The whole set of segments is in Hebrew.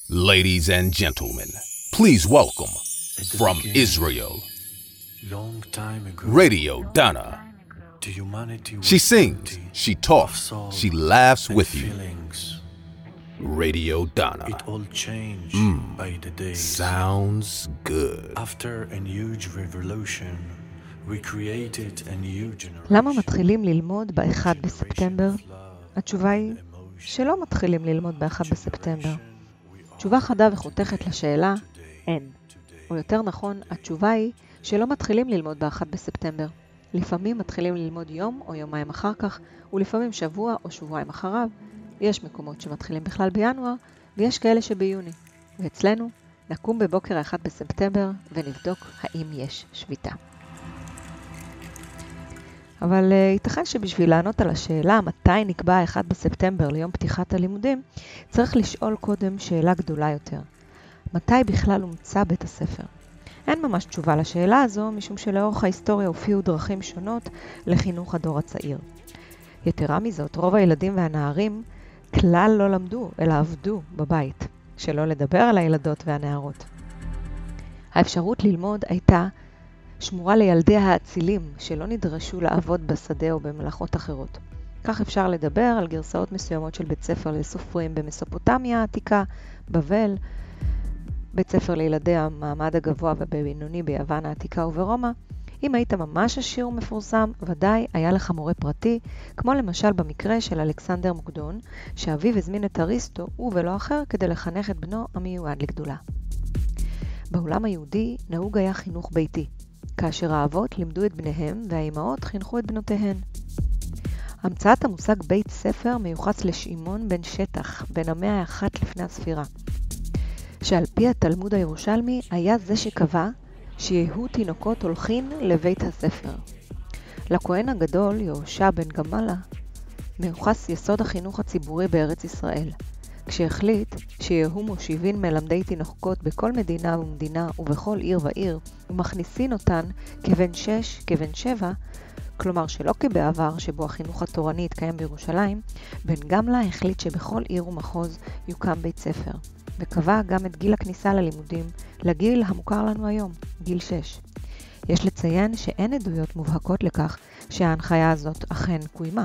Ladies and gentlemen, please welcome from Israel, Radio Dana. She sings, she talks, she laughs with you. Radio Dana. It all changed by the days. Sounds good. After a huge revolution, we created a new generation. למה מתחילים ללמוד ב-1 בספטמבר? התשובה היא שלא מתחילים ללמוד ב-1 בספטמבר. תשובה חדה וחותכת לשאלה, אין. או יותר נכון, התשובה היא שלא מתחילים ללמוד ב-1 בספטמבר. לפעמים מתחילים ללמוד יום או יומיים אחר כך, ולפעמים שבוע או שבועיים אחריו. יש מקומות שמתחילים בכלל בינואר, ויש כאלה שביוני. ואצלנו נקום בבוקר ה-1 בספטמבר ונבדוק האם יש שביתה. אבל ייתכן שבשביל לענות על השאלה מתי נקבע ה-1 בספטמבר ליום פתיחת הלימודים, צריך לשאול קודם שאלה גדולה יותר. מתי בכלל הומצא בית הספר? אין ממש תשובה לשאלה הזו, משום שלאורך ההיסטוריה הופיעו דרכים שונות לחינוך הדור הצעיר. יתרה מזאת, רוב הילדים והנערים כלל לא למדו, אלא עבדו בבית, שלא לדבר על הילדות והנערות. האפשרות ללמוד הייתה שמורה לילדי האצילים שלא נדרשו לעבוד בשדה או במלאכות אחרות. כך אפשר לדבר על גרסאות מסוימות של בית ספר לסופרים במסופוטמיה העתיקה, בבל, בית ספר לילדי המעמד הגבוה ובבינוני ביוון העתיקה וברומא. אם היית ממש עשיר ומפורסם, ודאי היה לך מורה פרטי, כמו למשל במקרה של אלכסנדר מוקדון, שאביו הזמין את אריסטו, הוא ולא אחר, כדי לחנך את בנו המיועד לגדולה. בעולם היהודי נהוג היה חינוך ביתי, כאשר האבות לימדו את בניהם והאימהות חינכו את בנותיהן. המצאת המושג בית ספר מיוחס לשמעון בן שטח, בן המאה ה-1 לפני הספירה, שעל פי התלמוד הירושלמי היה זה שקבע שיהיו תינוקות הולכין לבית הספר. לכהן הגדול, יהושע בן גמלה, מיוחס יסוד החינוך הציבורי בארץ ישראל, כשהחליט שיהיו מושיבין מלמדי תינוקות בכל מדינה ומדינה ובכל עיר ועיר, ומכניסין אותן כבן 6, כבן 7, כלומר שלא כבעבר שבו החינוך התורני התקיים בירושלים, בן גמלה החליט שבכל עיר ומחוז יוקם בית ספר, וקבע גם את גיל הכניסה ללימודים לגיל המוכר לנו היום, גיל 6. יש לציין שאין עדויות מובהקות לכך שההנחיה הזאת אכן קוימה.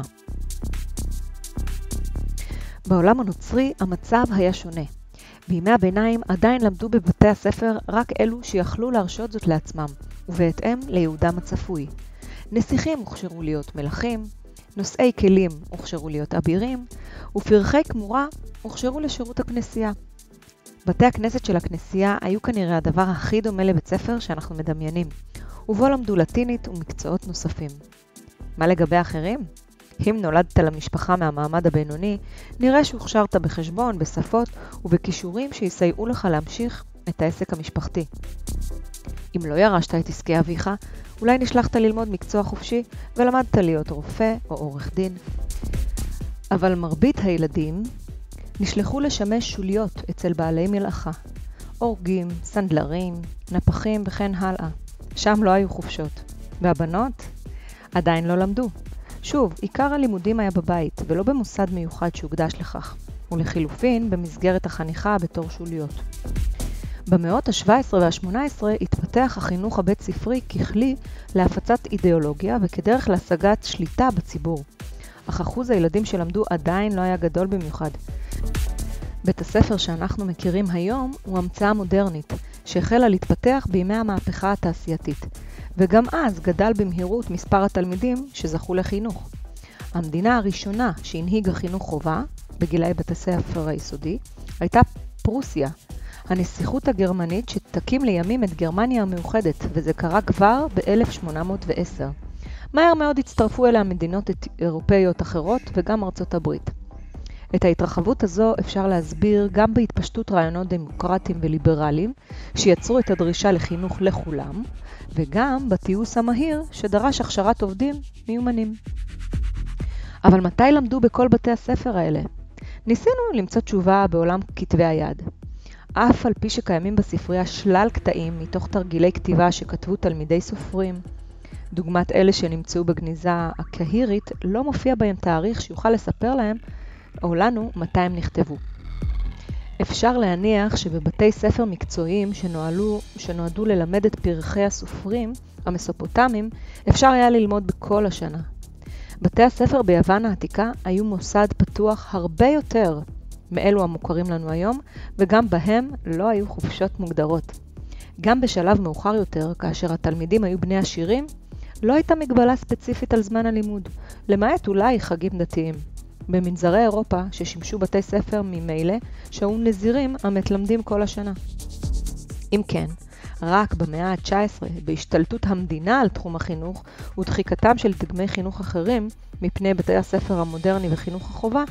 בעולם הנוצרי המצב היה שונה. בימי הביניים עדיין למדו בבתי הספר רק אלו שיכלו להרשות זאת לעצמם, ובהתאם ליהודם הצפוי. נסיכים הוכשרו להיות מלכים, נושאי כלים הוכשרו להיות אבירים, ופרחי כמורה הוכשרו לשירות הכנסייה. בתי הכנסת של הכנסייה היו כנראה הדבר הכי דומה לבית ספר שאנחנו מדמיינים, ובו למדו לטינית ומקצועות נוספים. מה לגבי אחרים? אם נולדת למשפחה מהמעמד הבינוני, נראה שהוכשרת בחשבון, בשפות ובכישורים שיסייעו לך להמשיך את העסק המשפחתי. אם לא ירשת את עסקי אביך, אולי נשלחת ללמוד מקצוע חופשי ולמדת להיות רופא או עורך דין. אבל מרבית הילדים נשלחו לשמש שוליות אצל בעלי מלאכה, אורגים, סנדלרים, נפחים וכן הלאה. שם לא היו חופשות. והבנות עדיין לא למדו. שוב, עיקר הלימודים היה בבית ולא במוסד מיוחד שהוקדש לכך, ולחילופין במסגרת החניכה בתור שוליות. במאות ה-17 וה-18 התפתח החינוך הבית ספרי ככלי להפצת אידיאולוגיה וכדרך להשגת שליטה בציבור. אך אחוז הילדים שלמדו עדיין לא היה גדול במיוחד. בית הספר שאנחנו מכירים היום הוא המצאה מודרנית, שהחלה להתפתח בימי המהפכה התעשייתית, וגם אז גדל במהירות מספר התלמידים שזכו לחינוך. המדינה הראשונה שהנהיגה חינוך חובה, בגילי בית הספר היסודי, הייתה פרוסיה, הנסיכות הגרמנית שתקים לימים את גרמניה המאוחדת, וזה קרה כבר ב-1810. מהר מאוד הצטרפו אליה מדינות אירופאיות אחרות וגם ארצות הברית. את ההתרחבות הזו אפשר להסביר גם בהתפשטות רעיונות דמוקרטיים וליברליים שיצרו את הדרישה לחינוך לכולם, וגם בתיעוש המהיר שדרש הכשרת עובדים מיומנים. אבל מתי למדו בכל בתי הספר האלה? ניסינו למצוא תשובה בעולם כתבי היד. אף על פי שקיימים בספרייה שלל קטעים מתוך תרגילי כתיבה שכתבו תלמידי סופרים, דוגמת אלה שנמצאו בגניזה הקהירית, לא מופיע בהם תאריך שיוכל לספר להם או לנו מתי הם נכתבו. אפשר להניח שבבתי ספר מקצועיים שנועדו ללמד את פרחי הסופרים, המסופוטמים, אפשר היה ללמוד בכל השנה. בתי הספר ביוון העתיקה היו מוסד פתוח הרבה יותר מאלו המוכרים לנו היום, וגם בהם לא היו חופשות מוגדרות. גם בשלב מאוחר יותר, כאשר התלמידים היו בני עשירים, לא הייתה מגבלה ספציפית על זמן הלימוד, למעט אולי חגים דתיים. במנזרי אירופה ששימשו בתי ספר ממילא, שהיו נזירים המתלמדים כל השנה. אם כן, רק במאה ה-19, בהשתלטות המדינה על תחום החינוך ודחיקתם של דגמי חינוך אחרים מפני בתי הספר המודרני וחינוך החובה,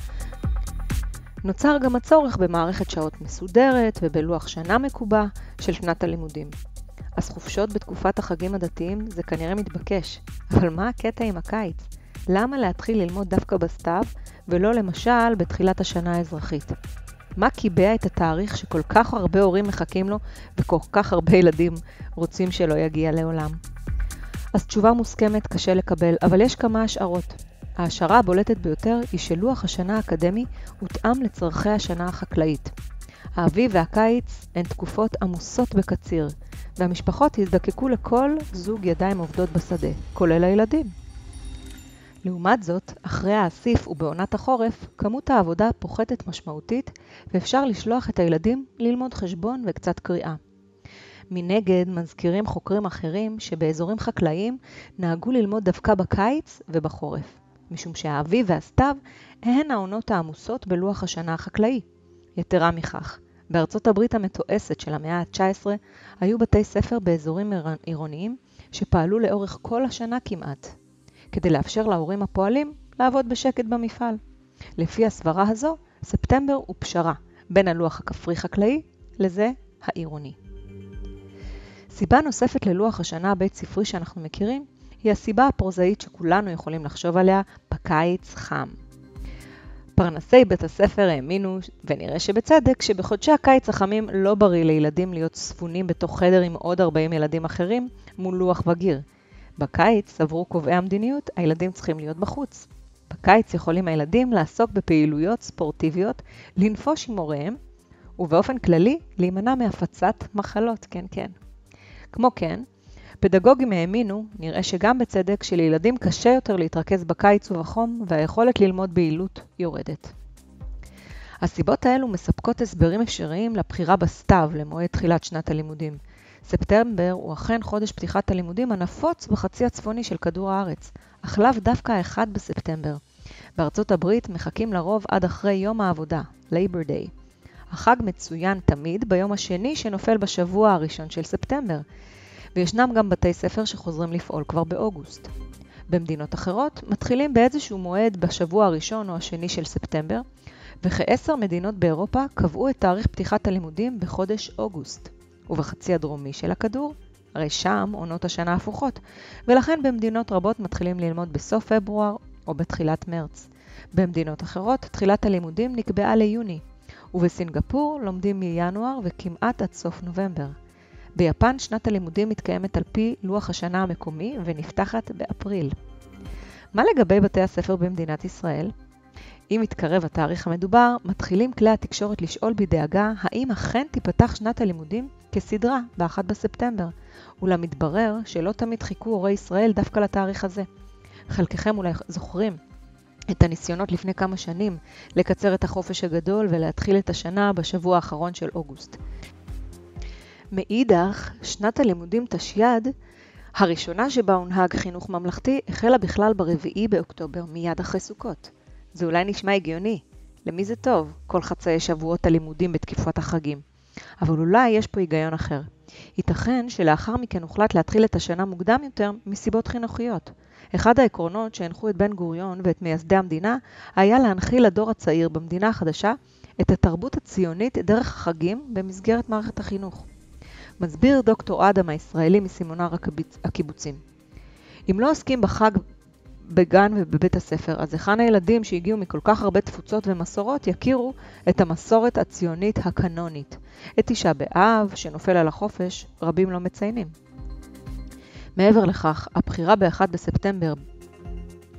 נוצר גם הצורך במערכת שעות מסודרת ובלוח שנה מקובע של שנת הלימודים. אז חופשות בתקופת החגים הדתיים זה כנראה מתבקש, אבל מה הקטע עם הקיץ? למה להתחיל ללמוד דווקא בסתיו ולא למשל בתחילת השנה האזרחית? מה קיבע את התאריך שכל כך הרבה הורים מחכים לו וכל כך הרבה ילדים רוצים שלא יגיע לעולם? אז תשובה מוסכמת קשה לקבל, אבל יש כמה השערות. ההשערה הבולטת ביותר היא שלוח השנה האקדמי הותאם לצרכי השנה החקלאית. האביב והקיץ הן תקופות עמוסות בקציר, והמשפחות הזדקקו לכל זוג ידיים עובדות בשדה, כולל הילדים. לעומת זאת, אחרי האסיף ובעונת החורף, כמות העבודה פוחתת משמעותית, ואפשר לשלוח את הילדים ללמוד חשבון וקצת קריאה. מנגד, מזכירים חוקרים אחרים שבאזורים חקלאיים נהגו ללמוד דווקא בקיץ ובחורף, משום שהאביב והסתיו הן העונות העמוסות בלוח השנה החקלאי. יתרה מכך, בארצות הברית המתועסת של המאה ה-19 היו בתי ספר באזורים עירוניים שפעלו לאורך כל השנה כמעט, כדי לאפשר להורים הפועלים לעבוד בשקט במפעל. לפי הסברה הזו, ספטמבר הוא פשרה בין הלוח הכפרי-חקלאי לזה העירוני. סיבה נוספת ללוח השנה הבית ספרי שאנחנו מכירים, היא הסיבה הפרוזאית שכולנו יכולים לחשוב עליה בקיץ חם. פרנסי בית הספר האמינו, ונראה שבצדק, שבחודשי הקיץ החמים לא בריא לילדים להיות ספונים בתוך חדר עם עוד 40 ילדים אחרים מול לוח בגיר. בקיץ, סברו קובעי המדיניות, הילדים צריכים להיות בחוץ. בקיץ יכולים הילדים לעסוק בפעילויות ספורטיביות, לנפוש עם הוריהם, ובאופן כללי להימנע מהפצת מחלות, כן. כמו כן, פדגוגים האמינו, נראה שגם בצדק, שלילדים קשה יותר להתרכז בקיץ ובחום, והיכולת ללמוד ביעילות יורדת. הסיבות האלו מספקות הסברים אפשריים לבחירה בסתיו למועד תחילת שנת הלימודים. ספטמבר הוא אכן חודש פתיחת הלימודים הנפוץ בחצי הצפוני של כדור הארץ, אך לאו דווקא 1 בספטמבר. בארצות הברית מחכים לרוב עד אחרי יום העבודה, Labor Day. החג מצוין תמיד ביום השני שנופל בשבוע הראשון של ספטמבר, וישנם גם בתי ספר שחוזרים לפעול כבר באוגוסט. במדינות אחרות מתחילים באיזשהו מועד בשבוע הראשון או השני של ספטמבר, וכ10 מדינות באירופה קבעו את תאריך פתיחת הלימודים בחודש אוגוסט. ובחצי הדרומי של הכדור, הרי שם עונות השנה הפוכות, ולכן במדינות רבות מתחילים ללמוד בסוף פברואר או בתחילת מרץ. במדינות אחרות תחילת הלימודים נקבעה ליוני, ובסינגפור לומדים מינואר וכמעט עד סוף נובמבר. ביפן שנת הלימודים מתקיימת על פי לוח השנה המקומי ונפתחת באפריל. מה לגבי בתי הספר במדינת ישראל? אם מתקרב התאריך המדובר, מתחילים כלי התקשורת לשאול בדאגה האם אכן תיפתח שנת הלימודים כסדרה ב-1 בספטמבר, אולם מתברר שלא תמיד חיכו הורי ישראל דווקא לתאריך הזה. חלקכם אולי זוכרים את הניסיונות לפני כמה שנים לקצר את החופש הגדול ולהתחיל את השנה בשבוע האחרון של אוגוסט. מאידך, שנת הלימודים תשייד, הראשונה שבה הונהג חינוך ממלכתי, החלה בכלל ב4 באוקטובר, מיד אחרי סוכות. זה אולי נשמע הגיוני. למי זה טוב? כל חצאי שבועות הלימודים בתקופת החגים. אבל אולי יש פה היגיון אחר. ייתכן שלאחר מכן הוחלט להתחיל את השנה מוקדם יותר מסיבות חינוכיות. אחד העקרונות שהנחו את בן גוריון ואת מייסדי המדינה היה להנחיל לדור הצעיר במדינה החדשה את התרבות הציונית דרך החגים במסגרת מערכת החינוך. מסביר דוקטור אדם הישראלי מסימונר הקיבוצים. אם לא עוסקים בחג בגן ובבית הספר, אז היכן הילדים שהגיעו מכל כך הרבה תפוצות ומסורות יכירו את המסורת הציונית הקנונית. את תשעה באב, שנופל על החופש, רבים לא מציינים. מעבר לכך, הבחירה ב-1 בספטמבר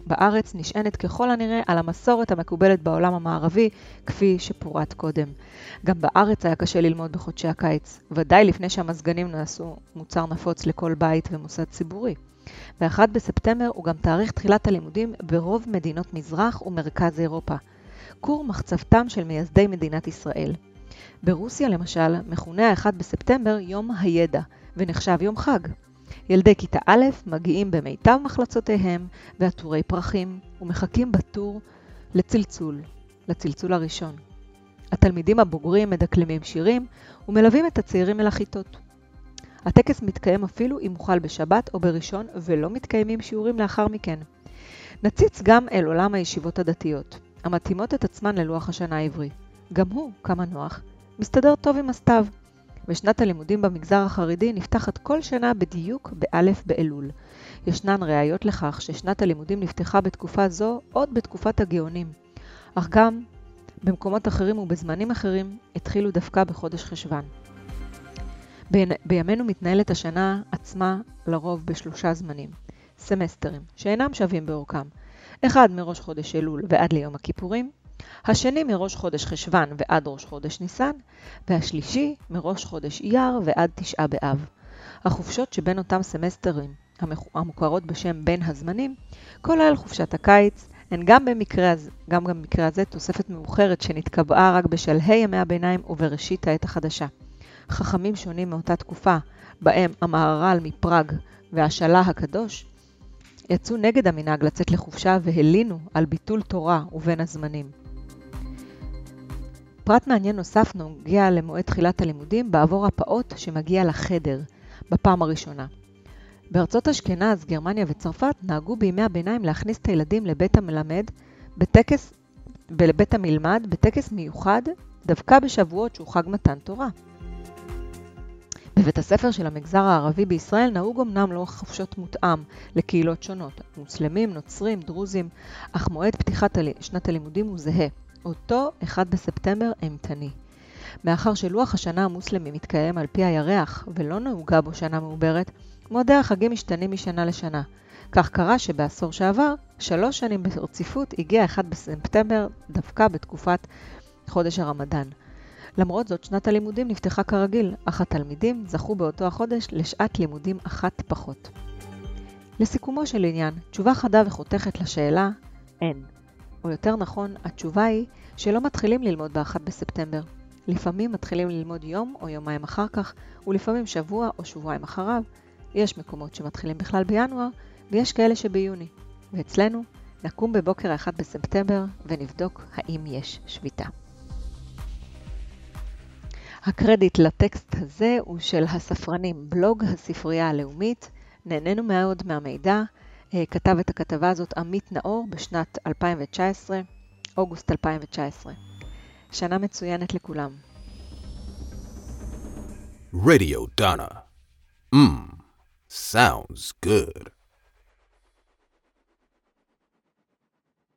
בארץ נשענת ככל הנראה על המסורת המקובלת בעולם המערבי, כפי שפורט קודם. גם בארץ היה קשה ללמוד בחודשי הקיץ, ודאי לפני שהמזגנים נעשו מוצר נפוץ לכל בית ומוסד ציבורי. ו1 בספטמבר הוא גם תאריך תחילת הלימודים ברוב מדינות מזרח ומרכז אירופה. כור מחצבתם של מייסדי מדינת ישראל. ברוסיה למשל מכונה ה1 בספטמבר יום הידע, ונחשב יום חג. ילדי כיתה א' מגיעים במיטב מחלצותיהם ועטורי פרחים ומחכים בתור לצלצול הראשון. התלמידים הבוגרים מדקלמים שירים ומלווים את הצעירים אל הכיתות. הטקס מתקיים אפילו אם מוחל בשבת או בראשון ולא מתקיימים שיעורים לאחר מכן. נציץ גם אל עולם הישיבות הדתיות, המתאימות את עצמן ללוח השנה העברי. גם הוא, כמה נוח, מסתדר טוב עם הסתיו. ושנת הלימודים במגזר החרדי נפתחת כל שנה בדיוק באלף באלול. ישנן ראיות לכך ששנת הלימודים נפתחה בתקופה זו עוד בתקופת הגאונים. אך גם במקומות אחרים ובזמנים אחרים התחילו דווקא בחודש חשוון. בימינו מתנהלת השנה עצמה לרוב בשלושה זמנים. סמסטרים, שאינם שווים באורכם. אחד מראש חודש אלול ועד ליום הכיפורים, השני מראש חודש חשוון ועד ראש חודש ניסן, והשלישי מראש חודש אייר ועד תשעה באב. החופשות שבין אותם סמסטרים, המוכרות בשם בין הזמנים, כולל חופשת הקיץ, הן גם במקרה הזה תוספת מאוחרת שנתקבעה רק בשלהי ימי הביניים ובראשית העת החדשה. חכמים שונים מאותה תקופה, בהם המהר"ל מפראג והשלה הקדוש, יצאו נגד המנהג לצאת לחופשה והלינו על ביטול תורה ובין הזמנים. פרט מעניין נוסף נוגע למועד תחילת הלימודים בעבור הפעוט שמגיע לחדר בפעם הראשונה. בארצות אשכנז, גרמניה וצרפת נהגו בימי הביניים להכניס את הילדים לבית המלמד בטקס מיוחד דווקא בשבועות שהוא חג מתן תורה. בבית הספר של המגזר הערבי בישראל נהוג אמנם לוח חופשות מותאם לקהילות שונות, מוסלמים, נוצרים, דרוזים, אך מועד פתיחת שנת הלימודים הוא זהה, אותו 1 בספטמבר אימתני. מאחר שלוח השנה המוסלמי מתקיים על פי הירח ולא נהוגה בו שנה מעוברת, מועדי החגים משתנים משנה לשנה. כך קרה שבעשור שעבר, 3 שנים ברציפות הגיע 1 בספטמבר דווקא בתקופת חודש הרמדאן. למרות זאת, שנת הלימודים נפתחה כרגיל, אך התלמידים זכו באותו החודש לשעת לימודים אחת פחות. לסיכומו של עניין, תשובה חדה וחותכת לשאלה, אין. או יותר נכון, התשובה היא שלא מתחילים ללמוד ב1 בספטמבר. לפעמים מתחילים ללמוד יום או יומיים אחר כך, ולפעמים שבוע או שבועיים אחריו. יש מקומות שמתחילים בכלל בינואר, ויש כאלה שביוני. ואצלנו נקום בבוקר 1 בספטמבר ונבדוק האם יש שביתה. הקרדיט לטקסט הזה הוא של הספרנים, בלוג הספרייה הלאומית. נהנינו מאוד מהמידע. כתב את הכתבה הזאת עמית נאור בשנת 2019, אוגוסט 2019. שנה מצוינת לכולם. Radio Donna. Sounds good.